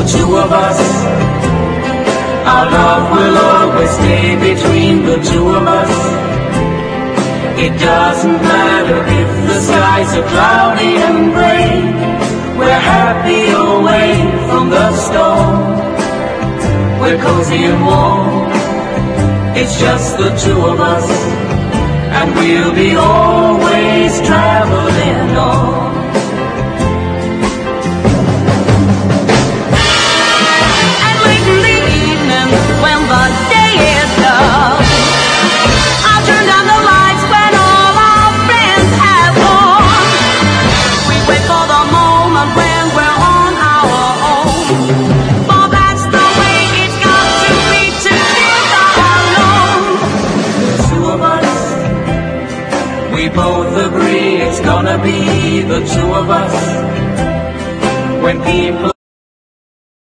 the two of us. Our love will always stay between the two of us. It doesn't matter if the skies are cloudy and gray. We're happy away from the storm. We're cozy and warm. It's just the two of us, and we'll be always traveling on. And late in the evening, when the day is done, I'll turn down the lights when all our friends have gone. We wait for the moment when we're on our own, for that's the way it's got to be to live alone. The two of us, we both agree it's gonna be the two of us.